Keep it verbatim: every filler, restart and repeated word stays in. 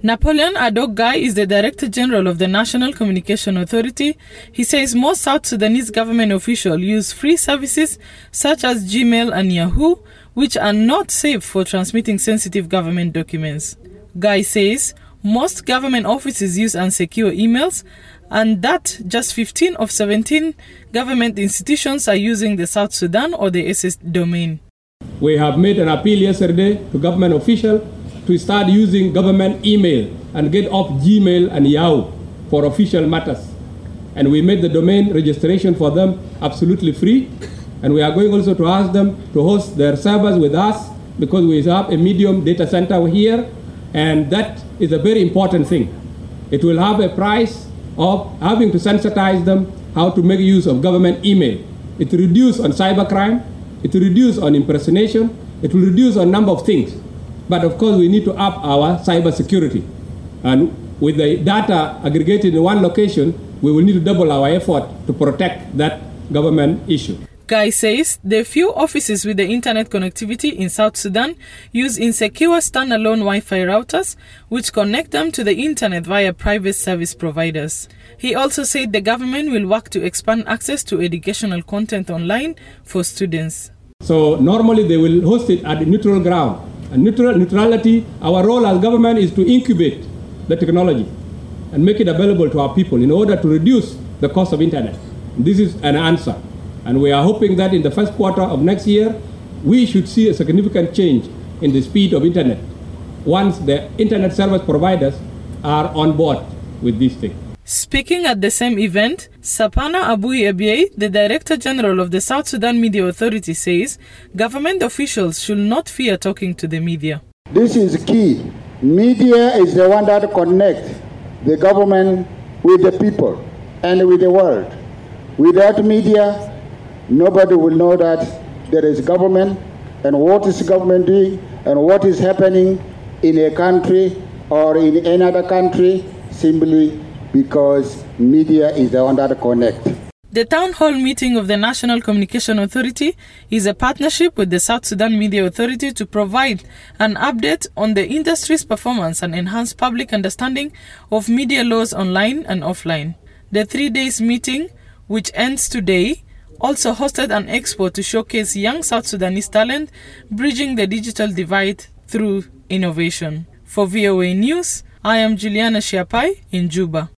Napoleon Adok Gai is the Director General of the National Communication Authority. He says most South Sudanese government officials use free services such as Gmail and Yahoo, which are not safe for transmitting sensitive government documents. Gai says most government offices use unsecure emails and that just fifteen of seventeen government institutions are using the South Sudan or the S S domain. We have made an appeal yesterday to government officials to start using government email and get off Gmail and Yahoo for official matters. And we made the domain registration for them absolutely free. And we are going also to ask them to host their servers with us because we have a medium data center here. And that is a very important thing. It will have a price of having to sensitize them how to make use of government email. It will reduce on cybercrime. It will reduce on impersonation. It will reduce on a number of things. But of course, we need to up our cyber security. And with the data aggregated in one location, we will need to double our effort to protect that government issue. Gai says the few offices with the internet connectivity in South Sudan use insecure standalone Wi-Fi routers, which connect them to the internet via private service providers. He also said the government will work to expand access to educational content online for students. So normally they will host it at the neutral ground. And neutral, neutrality, our role as government is to incubate the technology and make it available to our people in order to reduce the cost of internet. This is an answer. And we are hoping that in the first quarter of next year, we should see a significant change in the speed of internet once the internet service providers are on board with this thing. Speaking at the same event, Sapana Abui Ebiye, the Director General of the South Sudan Media Authority, says government officials should not fear talking to the media. This is key. Media is the one that connects the government with the people and with the world. Without media, nobody will know that there is government and what is government doing and what is happening in a country or in another country simply because media is the one that connects. The town hall meeting of the National Communication Authority is a partnership with the South Sudan Media Authority to provide an update on the industry's performance and enhance public understanding of media laws online and offline. The three days meeting, which ends today, also hosted an expo to showcase young South Sudanese talent bridging the digital divide through innovation. For V O A News, I am Juliana Shiapai in Juba.